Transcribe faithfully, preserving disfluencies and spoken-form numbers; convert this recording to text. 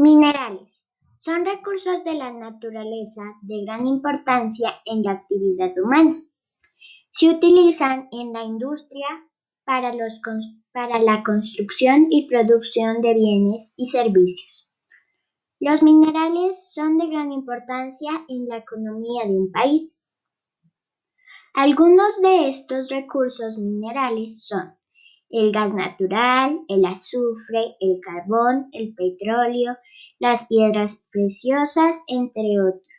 Minerales. Son recursos de la naturaleza de gran importancia en la actividad humana. Se utilizan en la industria para, los, para la construcción y producción de bienes y servicios. Los minerales son de gran importancia en la economía de un país. Algunos de estos recursos minerales son el gas natural, el azufre, el carbón, el petróleo, las piedras preciosas, entre otros.